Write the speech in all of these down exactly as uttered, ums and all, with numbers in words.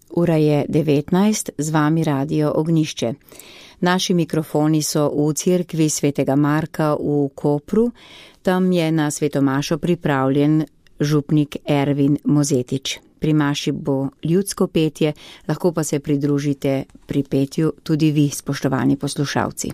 Ura je devetnajst, z vami Radio Ognjišče. Naši mikrofoni so v cerkvi svetega Marka v Kopru, tam je na sveto mašo pripravljen župnik Ervin Mozetič. Pri maši bo ljudsko petje, lahko pa se pridružite pri petju tudi vi, spoštovani poslušalci.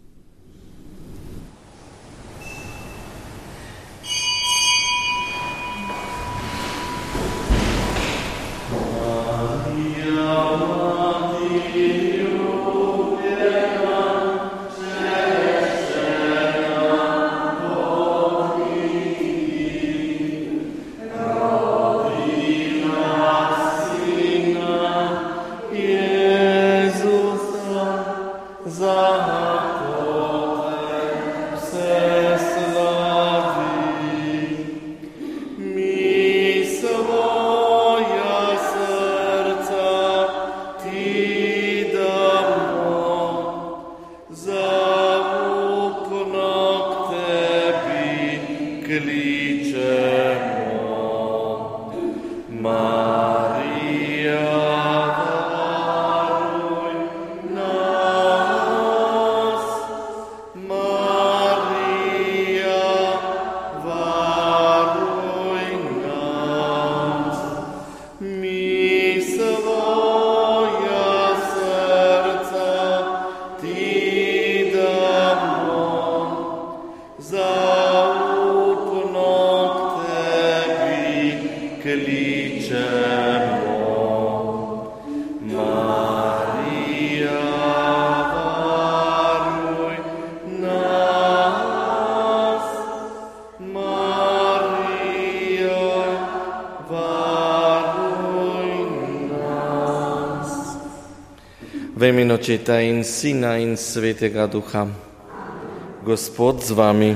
V imenu Očeta in Sina in Svetega Duha. Gospod z vami.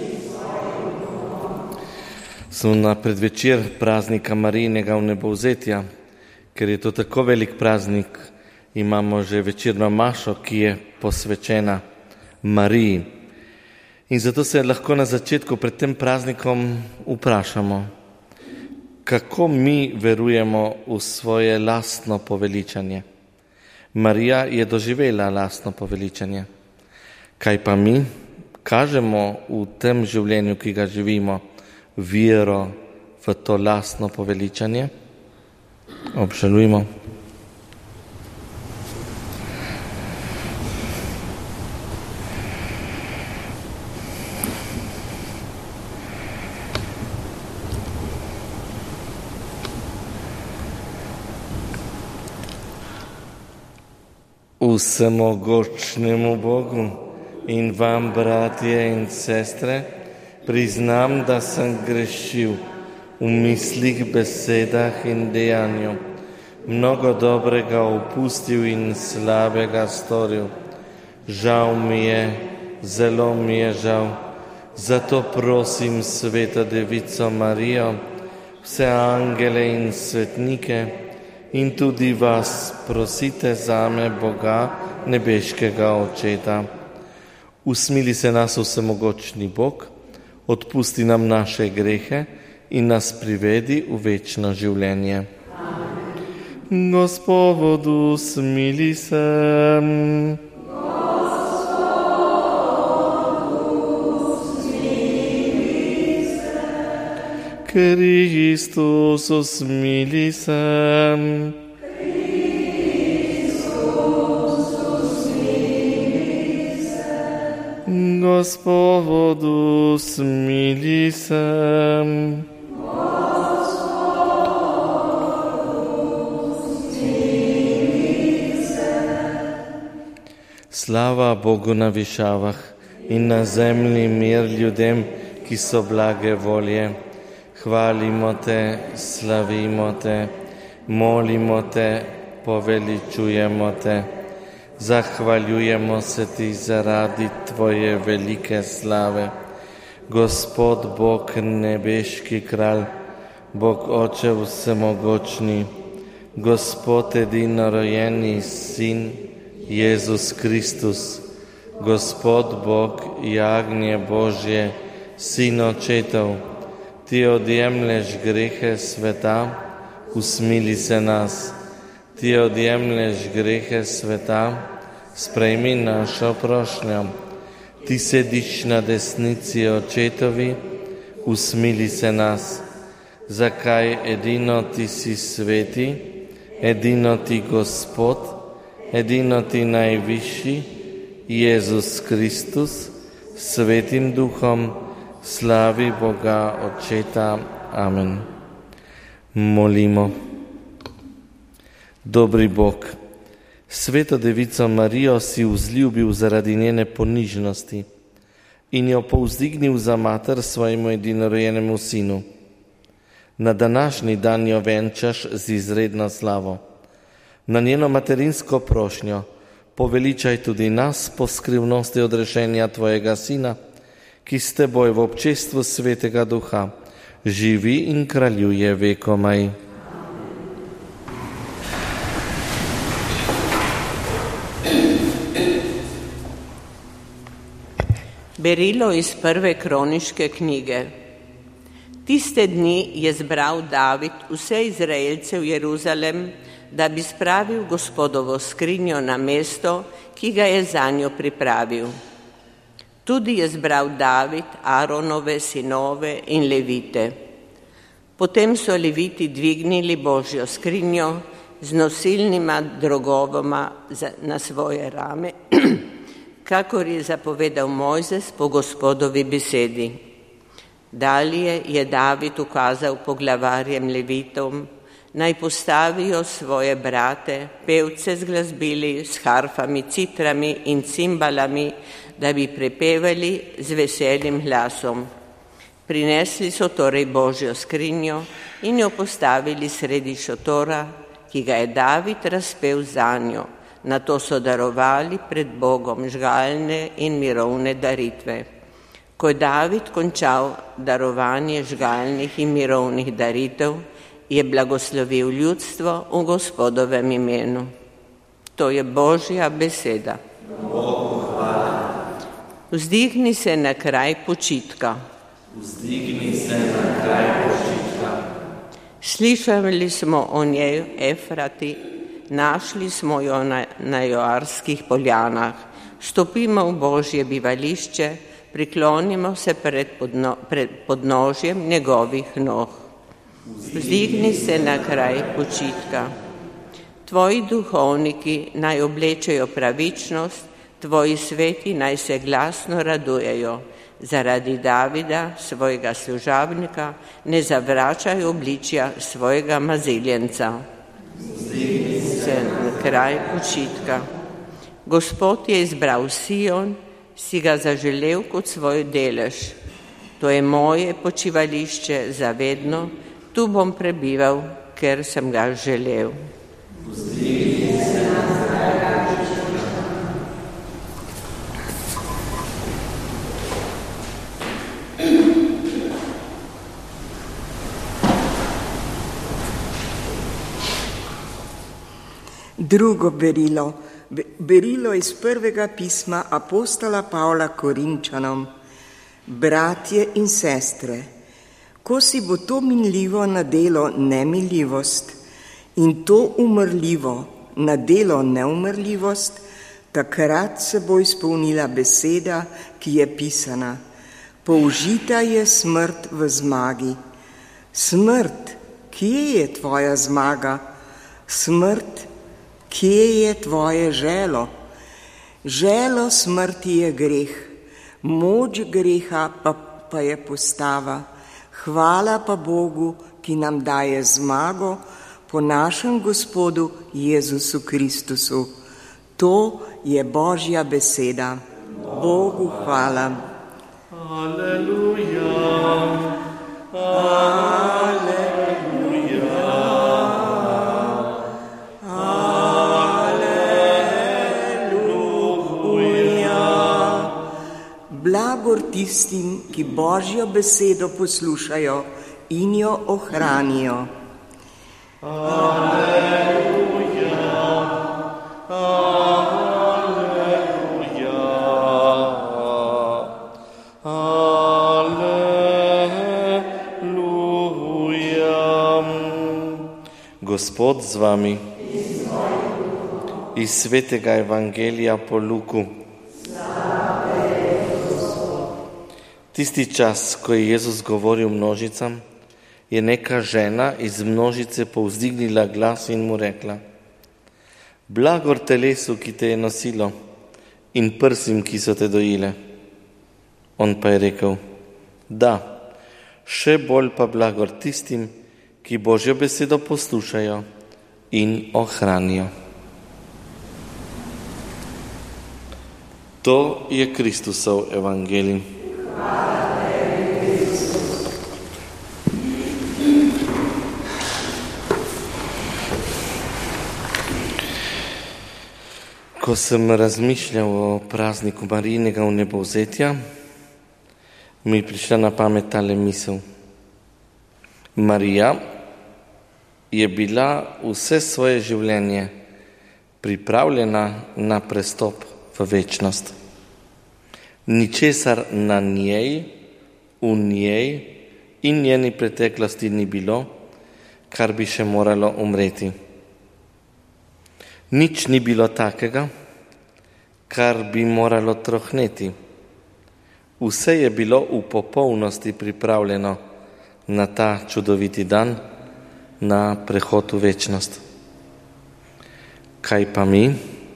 Smo na predvečer praznika Marijinega vnebovzetja, ker je to tako velik praznik, imamo že večerno mašo, ki je posvečena Mariji. In zato se lahko na začetku pred tem praznikom vprašamo, kako mi verujemo v svoje lastno poveličanje. Marija je doživela lastno poveličanje. Kaj pa mi? Kažemo v tem življenju, ki ga živimo, vero v to lastno poveličanje? Obžalujmo. Vsemogočnemu Bogu in vam, bratje in sestre, priznam, da sem grešil v mislih, besedah in dejanju, mnogo dobrega opustil in slabega storil. Žal mi je, zelo mi je žal, zato prosim Sveto Devico Marijo, vse angele in svetnike, in tudi vas prosite zame, Boga, nebeškega Očeta. Usmili se nas vsemogočni Bog, odpusti nam naše grehe in nas privedi v večno življenje. Amen. Gospodu, smili se. Kristus, usmili se. Kristus, usmili se. Gospodu, smili se. Gospodu, smili se. Slava Bogu na višavah in na zemlji mir ljudem, ki so blage volje. Hvalimo te, slavimo te, molimo te, poveličujemo te. Zahvaljujemo se ti zaradi tvoje velike slave. Gospod Bog, nebeški kralj, Bog Oče vsemogočni, Gospod edinorojenji Sin, Jezus Kristus, Gospod Bog, jagnje Božje, Sin Očetov, ti odjemlješ grehe sveta, usmili se nas. Ti odjemlješ grehe sveta, sprejmi našo prošnjo. Ti sediš na desnici očetovi, usmili se nas. Zakaj edino ti si sveti, edino ti Gospod, edino ti najvišji, Jezus Kristus, Svetim Duhom, slavi Boga Očeta. Amen. Molimo. Dobri Bog, Sveto Devico Marijo si vzljubil zaradi njene ponižnosti in jo povzdignil za mater svojemu edinorojenemu sinu. Na današnji dan jo venčaš z izredno slavo. Na njeno materinsko prošnjo poveličaj tudi nas po skrivnosti odrešenja tvojega sina, ki s teboj v občestvu Svetega Duha živi in kraljuje vekomaj. Berilo iz prve kroniške knjige. Tiste dni je zbral David vse Izraelce v Jeruzalem, da bi spravil Gospodovo skrinjo na mesto, ki ga je zanjo pripravil. Tudi je zbral David Aaronove sinove in levite. Potem so leviti dvignili Božjo skrinjo z nosilnima drogovoma na svoje rame, kakor je zapovedal Mojzes po Gospodovi besedi. Dalje je David ukazal poglavarjem levitom, naj postavijo svoje brate, pevce z glasbili, s harfami, citrami in cimbalami, da bi prepevali z veselim glasom. Prinesli so torej Božjo skrinjo in jo postavili sredi šotora, ki ga je David razpel zanjo. Nato so darovali pred Bogom žgalne in mirovne daritve. Ko je David končal darovanje žgalnih in mirovnih daritev, je blagoslovil ljudstvo v Gospodovem imenu. To je Božja beseda. Bogu hvala. Vzdigni se na kraj počitka. Vzdigni se na kraj počitka. Slišali smo o njej Efrati, našli smo jo na, na Joarskih poljanah. Stopimo v Božje bivališče, priklonimo se pred, podno, pred podnožjem njegovih nog. Vzdigni se na kraj počitka. Tvoji duhovniki naj oblečejo pravičnost, tvoji sveti naj se glasno radujejo. Zaradi Davida, svojega služabnika, ne zavračaj obličja svojega maziljenca. Vzdigni se na kraj počitka. Gospod je izbral Sion, si ga zaželel kot svoj delež. To je moje počivališče za vedno, tu bom prebival, ker sem ga želel. Vzdigni se na kraj počitka. Drugo berilo. Berilo iz prvega pisma apostola Pavla Korinčanom. Bratje in sestre, ko si bo to minljivo nadelo nemiljivost in to umrljivo nadelo neumrljivost, takrat se bo izpolnila beseda, ki je pisana. Použita je smrt v zmagi. Smrt, kje je tvoja zmaga? Smrt, kje je tvoje želo? Želo smrti je greh, moč greha pa, pa je postava. Hvala pa Bogu, ki nam daje zmago po našem Gospodu Jezusu Kristusu. To je Božja beseda. Bogu hvala. Aleluja. Aleluja. Blagor tistim, ki Božjo besedo poslušajo in jo ohranijo. Aleluja, aleluja, aleluja. Gospod z vami. Iz svetega evangelija po Luku. Tisti čas, ko je Jezus govoril množicam, je neka žena iz množice povzdignila glas in mu rekla: Blagor telesu, ki te je nosilo, in prsim, ki so te dojile. On pa je rekel: Da, še bolj pa blagor tistim, ki Božjo besedo poslušajo in ohranijo. To je Kristusov evangelij. Ko sem razmišljal o prazniku Marijinega vnebovzetja, mi je prišla na pamet tale misel. Marija je bila vse svoje življenje pripravljena na prestop v večnost. Ničesar na njej, v njej in njeni preteklosti ni bilo, kar bi še moralo umreti. Nič ni bilo takega, kar bi moralo trohneti. Vse je bilo v popolnosti pripravljeno na ta čudoviti dan, na prehod v večnost. Kaj pa mi?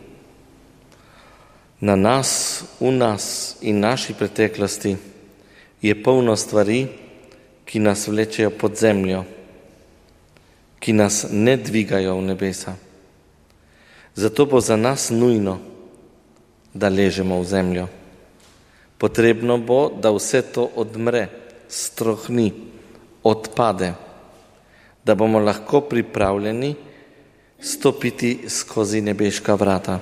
Na nas, v nas in naši preteklosti je polno stvari, ki nas vlečejo pod zemljo, ki nas ne dvigajo v nebesa. Zato bo za nas nujno, da ležemo v zemljo. Potrebno bo, da vse to odmre, strohni, odpade, da bomo lahko pripravljeni stopiti skozi nebeška vrata.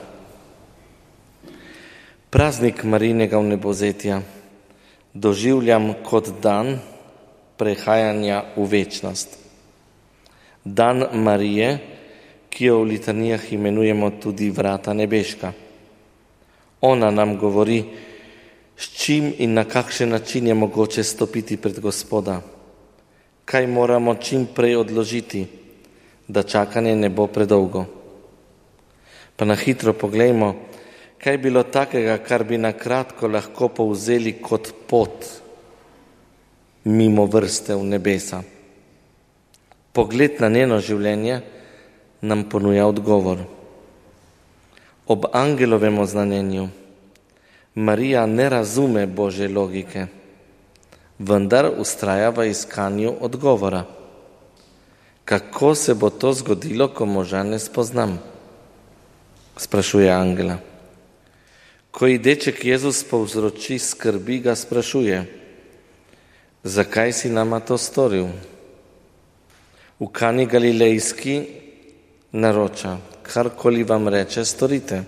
Praznik Marijinega vnebovzetja doživljam kot dan prehajanja v večnost. Dan Marije, ki jo v litanijah imenujemo tudi vrata nebeška. Ona nam govori, s čim in na kakšen način je mogoče stopiti pred Gospoda. Kaj moramo čim prej odložiti, da čakanje ne bo predolgo. Pa na hitro poglejmo, kaj je bilo takega, kar bi na kratko lahko povzeli kot pot mimo vrste v nebesa. Pogled na njeno življenje nam ponuja odgovor. Ob angelovem oznanjenju Marija ne razume Božje logike, vendar vztraja v iskanju odgovora. Kako se bo to zgodilo, ko moža ne spoznam? Sprašuje angela. Ko ji deček Jezus povzroči skrbi, ga sprašuje: Zakaj si nama to storil? V Kani Galilejski naroča: karkoli vam reče, storite.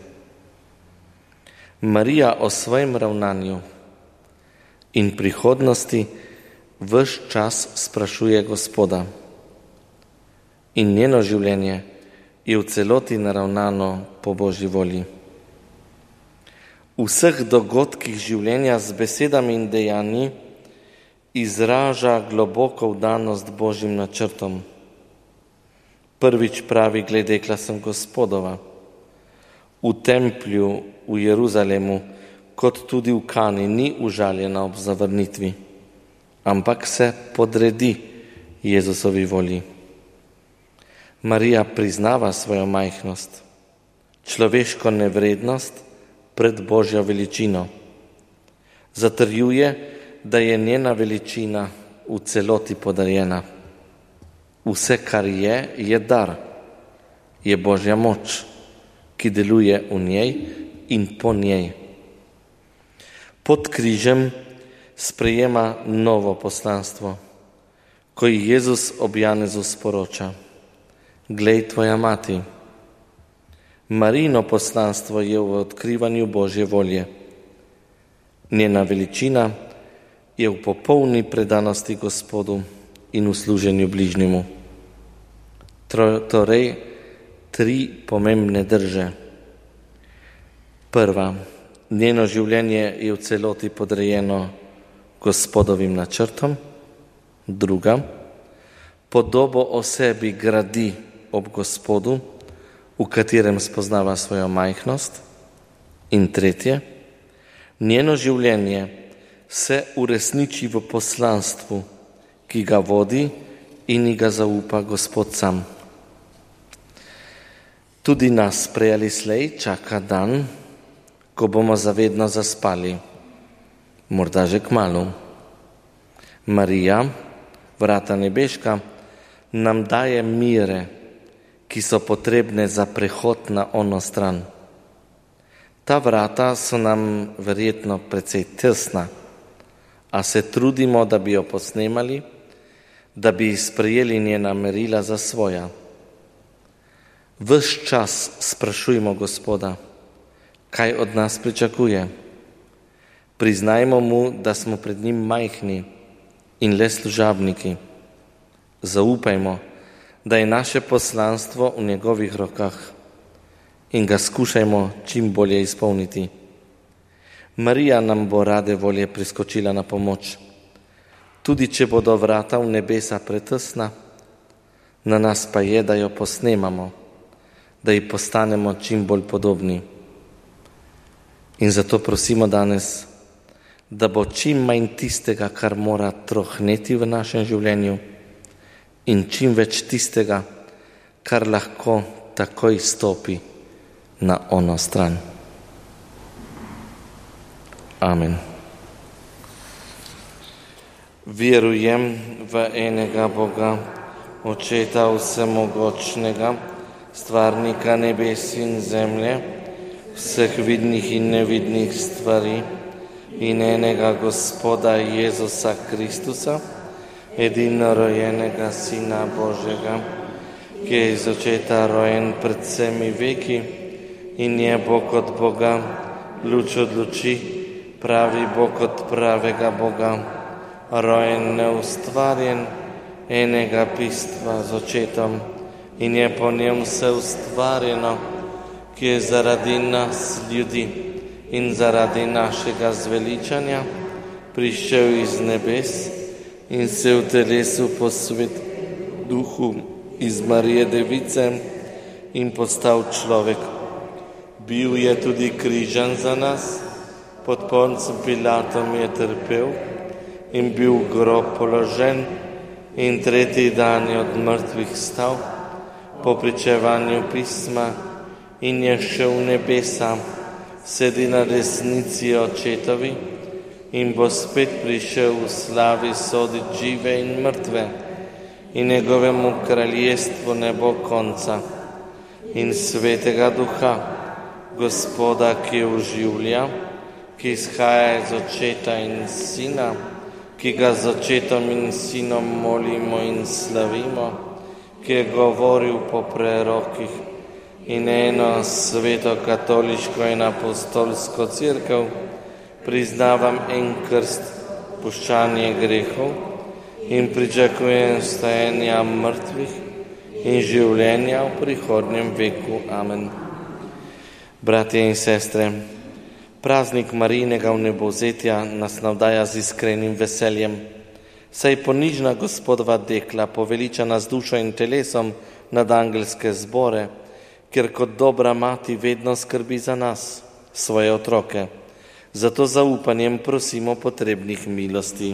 Marija o svojem ravnanju in prihodnosti ves čas sprašuje Gospoda. In njeno življenje je v celoti naravnano po Božji volji. V vseh dogodkih življenja z besedami in dejanji izraža globoko vdanost Božjim načrtom. Prvič pravi: Gledekla sem Gospodova. V templju v Jeruzalemu, kot tudi v Kani, ni užaljena ob zavrnitvi, ampak se podredi Jezusovi volji. Marija priznava svojo majhnost, človeško nevrednost pred Božjo veličino. Zatrjuje, da je njena veličina v celoti podarjena. Vse, kar je, je dar, je Božja moč, ki deluje v njej in po njej. Pod križem sprejema novo poslanstvo, ko ji Jezus ob Janezu sporoča: Glej, tvoja mati. Marijino poslanstvo je v odkrivanju Božje volje. Njena veličina je v popolni predanosti Gospodu in v služenju bližnjemu. Torej, tri pomembne drže. Prva, njeno življenje je v celoti podrejeno Gospodovim načrtom. Druga, podobo o sebi gradi ob Gospodu, v katerem spoznava svojo majhnost. In tretje, njeno življenje se uresniči v poslanstvu, ki ga vodi in ji ga zaupa Gospod sam. Tudi nas prej ali slej čaka dan, ko bomo zavedno zaspali, morda že kmalu. Marija, vrata nebeška, nam daje mire, ki so potrebne za prehod na ono stran. Ta vrata so nam verjetno precej tesna, a se trudimo, da bi jo posnemali, da bi sprejeli njena merila za svoja. Ves čas sprašujmo Gospoda, kaj od nas pričakuje. Priznajmo mu, da smo pred njim majhni in le služabniki. Zaupajmo, da je naše poslanstvo v njegovih rokah in ga skušajmo čim bolje izpolniti. Marija nam bo rade volje priskočila na pomoč. Tudi če bodo vrata v nebesa pretesna, na nas pa je, da jo posnemamo, da ji postanemo čim bolj podobni. In zato prosimo danes, da bo čim manj tistega, kar mora trohneti v našem življenju, in čim več tistega, kar lahko takoj stopi na ono stran. Amen. Verujem v enega Boga, Očeta vsemogočnega, stvarnika nebes in zemlje, vseh vidnih in nevidnih stvari, in enega Gospoda Jezusa Kristusa, edinorojenega Sina Božjega, ki je iz Očeta rojen pred vsemi veki in je Bog od Boga, luč od luči, pravi Bog od pravega Boga, rojen neustvarjen, enega bistva z Očetom, in je po njem vse ustvarjeno, ki je zaradi nas ljudi in zaradi našega zveličanja prišel iz nebes in se v telesu posvet duhu iz Marije Device in postal človek. Bil je tudi križan za nas, pod Poncem Pilatom je trpel in bil v grob položen in tretji dan je od mrtvih stal po pričevanju pisma in je šel v nebesa, sedi na desnici Očetovi in bo spet prišel v slavi soditi žive in mrtve in njegovemu kraljestvu ne bo konca. In Svetega Duha, Gospoda, ki oživlja, ki izhaja iz Očeta in Sina, ki ga z Očetom in Sinom molimo in slavimo, ki je govoril po prerokih, in eno sveto katoliško in apostolsko cerkev, priznavam en krst, puščanje grehov in pričakujem vstajanja mrtvih in življenja v prihodnjem veku. Amen. Bratje in sestre, praznik Marijinega vnebovzetja nas navdaja z iskrenim veseljem, saj ponižna Gospodova dekla, poveličana z dušo in telesom nad angelske zbore, ker kot dobra mati vedno skrbi za nas, svoje otroke. Zato zaupanjem prosimo potrebnih milosti.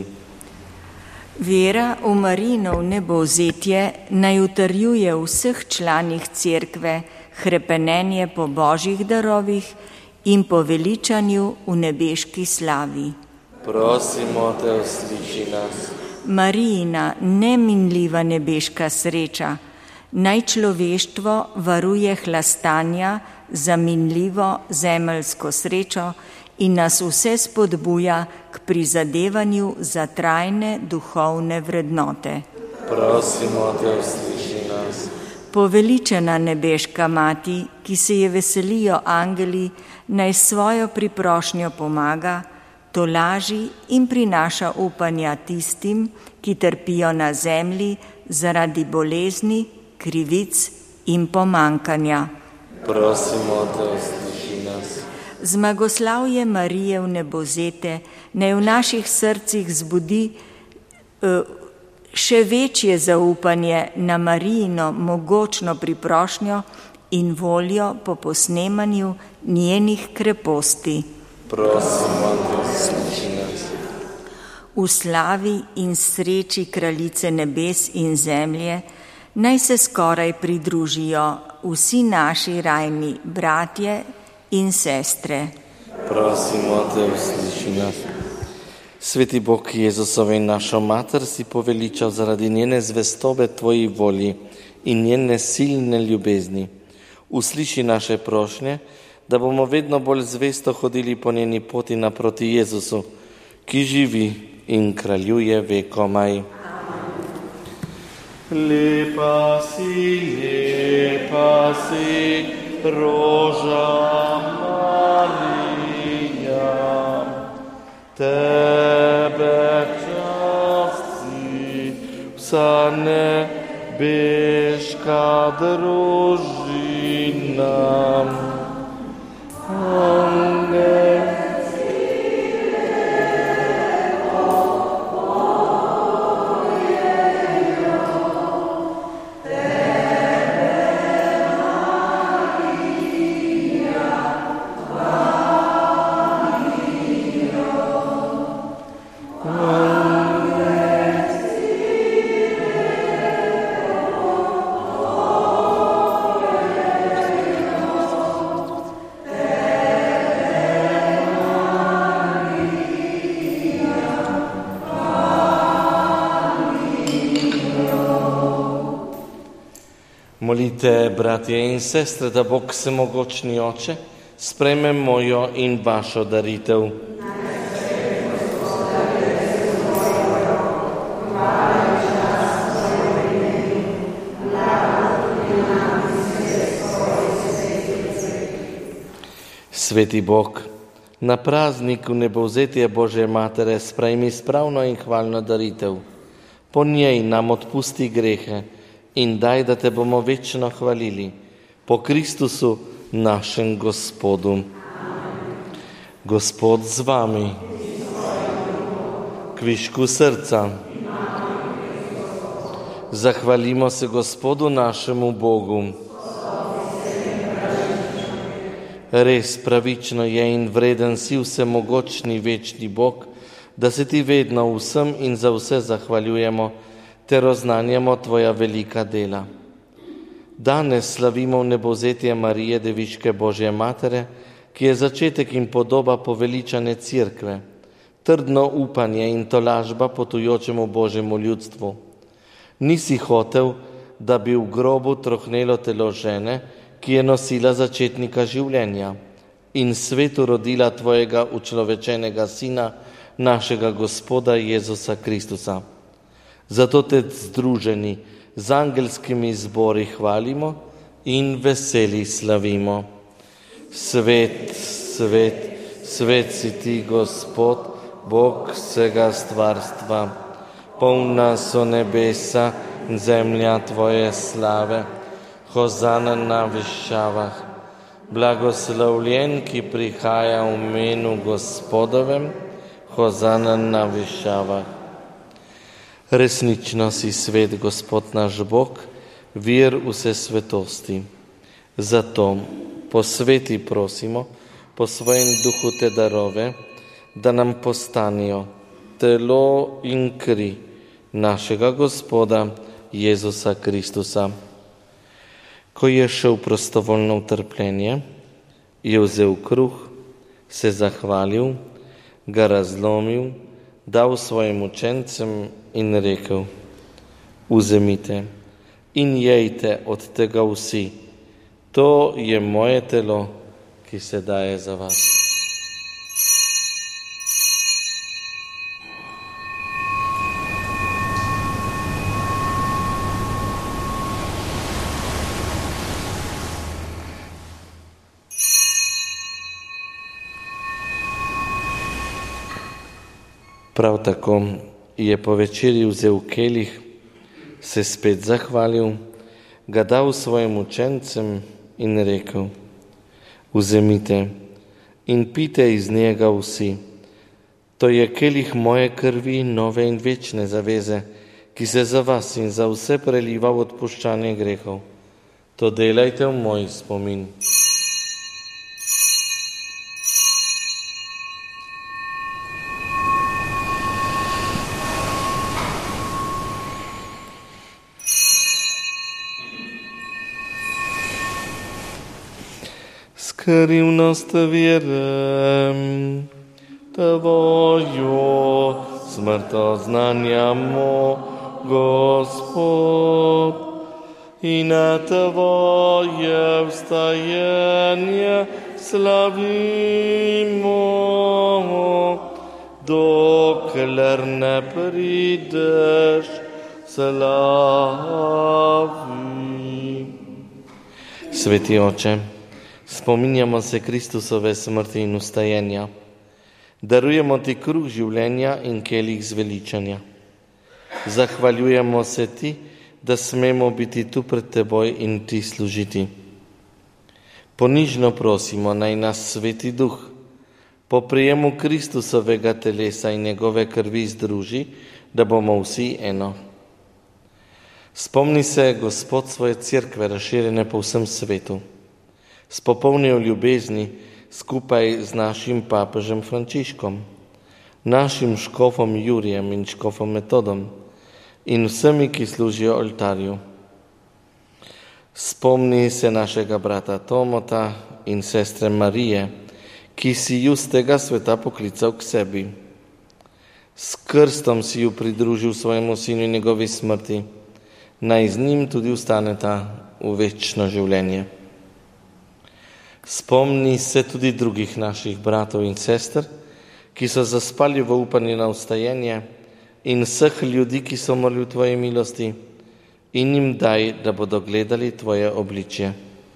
Vera v Marijino vnebovzetje naj utrjuje v vseh članih cerkve hrepenenje po božjih darovih in po veličanju v nebeški slavi. Prosimo te, usliši nas. Marijina neminljiva nebeška sreča naj človeštvo varuje hlastanja za minljivo zemeljsko srečo in nas vse spodbuja k prizadevanju za trajne duhovne vrednote. Prosimo te, usliši nas. Poveličena nebeška mati, ki se je veselijo angeli, naj svojo priprošnjo pomaga, tolaži in prinaša upanja tistim, ki trpijo na zemlji zaradi bolezni, krivic in pomankanja. Prosimo te, usliši nas. Zmagoslavje Marije vnebovzete naj v naših srcih zbudi uh, še večje zaupanje na Marijino mogočno priprošnjo in voljo po posnemanju njenih kreposti. Prosimo te, usliši nas. V slavi in sreči Kraljice nebes in zemlje naj se skoraj pridružijo vsi naši rajni bratje in sestre. Prosimo te, usliši nas. Sveti Bog Jezusove in našo mater si poveličal zaradi njene zvestobe tvoji volji in njene silne ljubezni. Usliši naše prošnje, da bomo vedno bolj zvesto hodili po njeni poti naproti Jezusu, ki živi in kraljuje vekomaj. Lepa si, lepa si, roža Marija, tebe časti vsa nebeška družina. Amen. Molite, bratje in sestre, da Bog Vsemogočni Oče sprejme mojo in vašo daritev. Sveti Bog, na prazniku nebovzetja Božje Matere sprejmi spravno in hvalno daritev. Po njej nam odpusti grehe in daj, da te bomo večno hvalili. Po Kristusu, našem Gospodu. Gospod z vami. Kvišku srca. Zahvalimo se Gospodu našemu Bogu. Res pravično je in vreden si vsemogočni večni Bog, da se ti vedno vsem in za vse zahvaljujemo, ter oznanjamo tvoja velika dela. Danes slavimo nebovzetje Marije, Deviške Božje Matere, ki je začetek in podoba poveličane Cerkve, trdno upanje in tolažba potujočemu Božjemu ljudstvu. Nisi hotel, da bi v grobu trohnelo telo žene, ki je nosila začetnika življenja in svetu rodila tvojega učlovečenega sina, našega Gospoda Jezusa Kristusa. Zato te združeni z angelskimi zbori hvalimo in veseli slavimo. Svet, svet, svet si ti, Gospod, Bog vsega stvarstva. Polna so nebesa in zemlja tvoje slave. Hozana na višavah. Blagoslovljen, ki prihaja v imenu Gospodovem. Hozana na višavah. Resnično si svet, Gospod naš Bog, vir vse svetosti. Zato po sveti prosimo, po svojem duhu te darove, da nam postanijo telo in kri našega Gospoda Jezusa Kristusa. Ko je šel prostovoljno v trpljenje, je vzel kruh, se zahvalil, ga razlomil, dal svojim učencem in rekel: vzemite in jejte od tega vsi, to je moje telo, ki se daje za vas. Prav tako je po večerji vzel kelih, se spet zahvalil, ga dal svojim učencem in rekel: vzemite in pite iz njega vsi. To je kelih moje krvi, nove in večne zaveze, ki se za vas in za vse preliva v odpuščanje grehov. To delajte v moj spomin. Skrivnost vere Tvojo, smrto znanjamo, Gospod, i na Tvoje vstajenje slavimo, dokler ne prideš slavi. Sveti Oče, spominjamo se Kristusove smrti in vstajenja. Darujemo Ti kruh življenja in kelih zveličanja. Zahvaljujemo se Ti, da smemo biti tu pred Teboj in Ti služiti. Ponižno prosimo, naj nas Sveti Duh po prijemu Kristusovega telesa in njegove krvi združi, da bomo vsi eno. Spomni se, Gospod, svoje cerkve razširjene po vsem svetu. Spopolnijo ljubezni skupaj z našim papežem Frančiškom, našim škofom Jurijem in škofom Metodom in vsemi, ki služijo oltarju. Spomni se našega brata Tomota in sestre Marije, ki si ju z tega sveta poklical k sebi. S krstom si ju pridružil svojemu sinu in njegovi smrti, naj z njim tudi ustaneta v večno življenje. Spomni se tudi drugih naših bratov in sester, ki so zaspali v upanju na vstajenje, in vseh ljudi, ki so umrli v Tvoji milosti, in jim daj, da bodo gledali Tvoje obličje.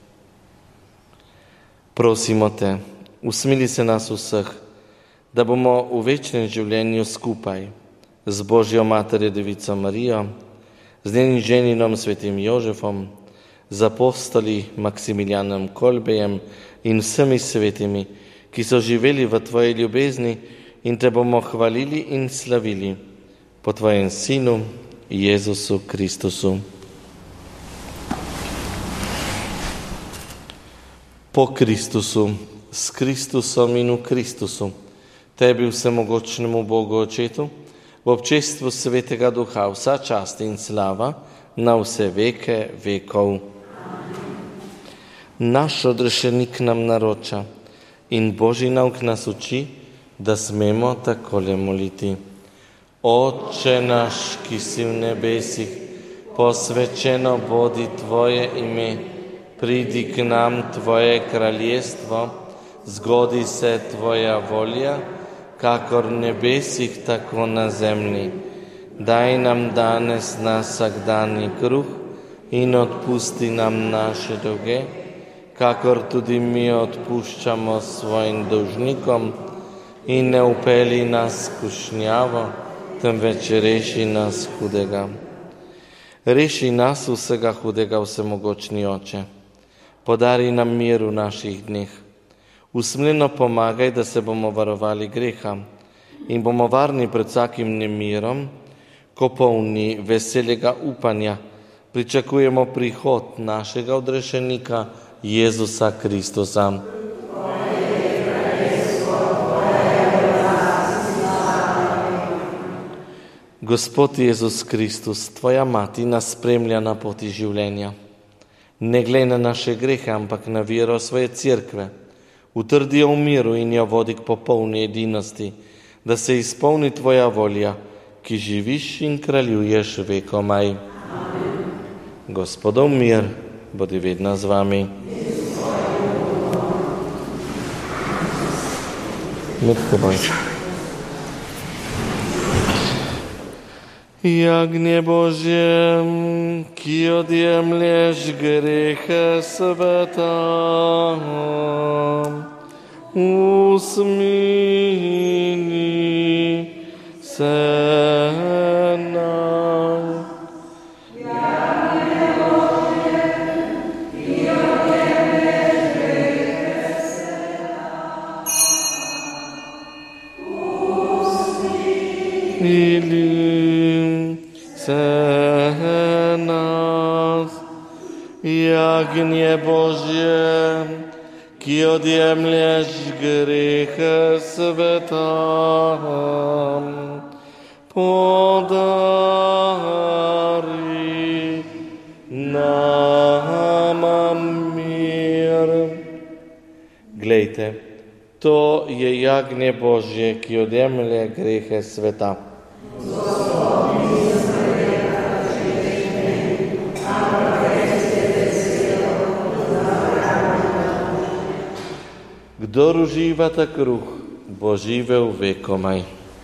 Prosimo Te, usmili se nas vseh, da bomo v večnem življenju skupaj z Božjo Materjo Devico Marijo, z njenim ženinom svetim Jožefom, z apostoli Maksimilijanom Kolbejem in vsemi svetimi, ki so živeli v Tvoji ljubezni, in Te bomo hvalili in slavili po Tvojem Sinu, Jezusu Kristusu. Po Kristusu, s Kristusom in v Kristusu, Tebi vsemogočnemu Bogu Očetu, v občestvu Svetega Duha, vsa čast in slava na vse veke vekov. Naš odrešenik nam naroča in Božji nauk nas uči, da smemo takole moliti. Oče naš, ki si v nebesih, posvečeno bodi Tvoje ime, pridi k nam Tvoje kraljestvo, zgodi se Tvoja volja, kakor v nebesih, tako na zemlji. Daj nam danes na vsakdanji kruh in odpusti nam naše dolge, kakor tudi mi odpuščamo svojim dolžnikom, in ne vpelji nas v skušnjavo, temveč reši nas hudega. Reši nas vsega hudega, vsemogočni Oče. Podari nam mir v naših dneh. Usmljeno pomagaj, da se bomo varovali greha in bomo varni pred vsakim nemirom, ko polni veselega upanja pričakujemo prihod našega odrešenika Jezusa Kristusa. Gospod Jezus Kristus, Tvoja mati nas spremlja na poti življenja. Ne glej na naše grehe, ampak na vero svoje cerkve. Utrdi jo v miru in jo vodi k popolni edinosti, da se izpolni Tvoja volja, ki živiš in kraljuješ vekomaj. Gospodov mir, bodi vedno z vami. Med teboj. Jagnje Božje, ki odjemlješ grehe sveta, usmili se nam. Jagnje Božje, ki odjemlješ grehe sveta, usmili se nas. Jagnje Božje, ki odjemlješ grehe sveta, podari nam mir. Glejte, to je jagnje Božje, ki odjemlje grehe sveta. Kdor uživa ta kruh, bo živel vekomaj.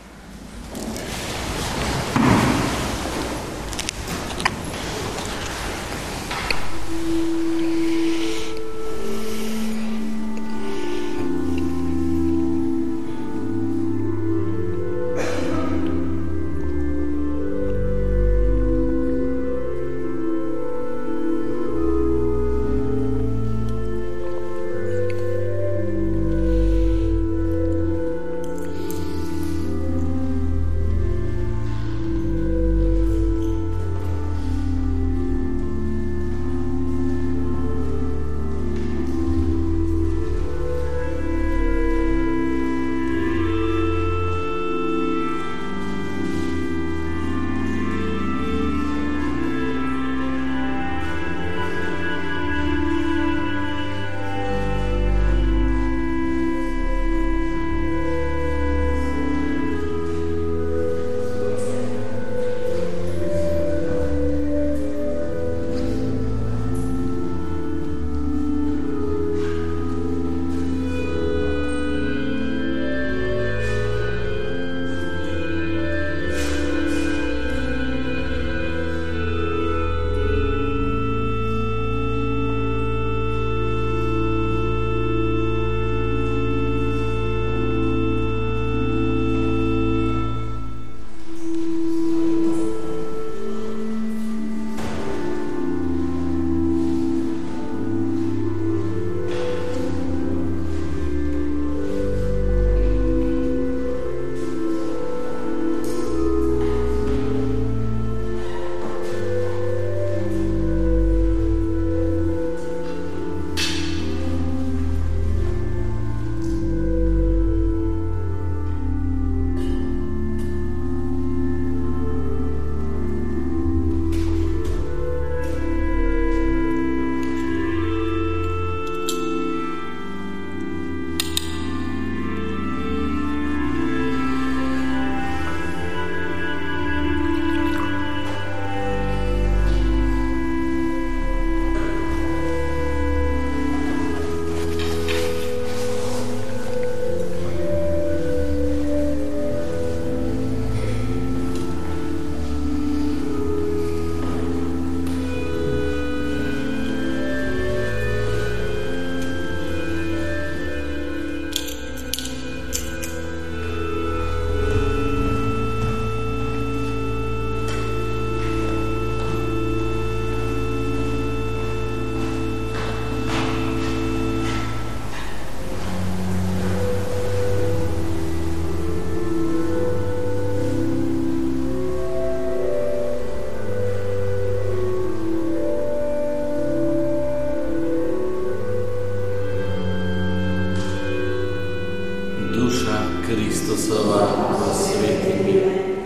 Kristusova posvetimi,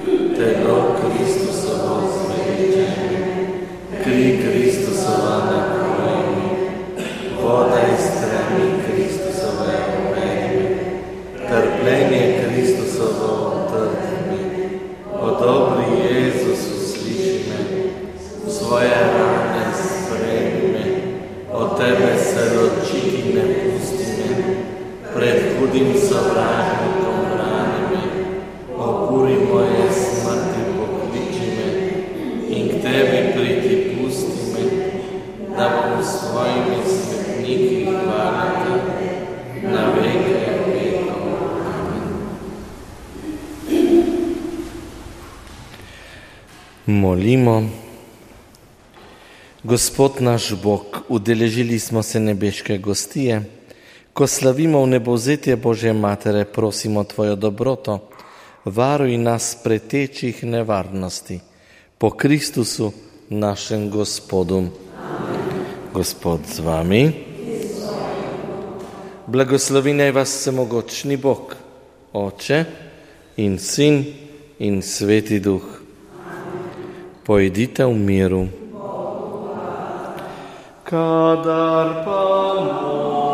telo Kristusovo zveličenje, kri Kristusova nad krojimi, voda iz strani Kristusove omenimi, trpljenje Kristusovo utrpimi, o dobri Jezus usliši me, svoje rane spremi me, od tebe se ločiti ne pusti me, pred hudim sovražnikom brani me, okuri moje smrti pokliči me in k tebi priti pusti me, da bom s tvojimi svetniki hvaliti na veke vekov. Amen. Molimo. Gospod naš Bog, udeležili smo se nebeške gostije. Ko slavimo vnebovzetje Božje Matere, prosimo Tvojo dobroto, varuj nas pretečih nevarnosti. Po Kristusu, našem Gospodu. Amen. Gospod z vami. blagoslovi naj vas vsemogočni Bog, Oče in Sin in Sveti Duh. Pojdite v miru. Kadar pa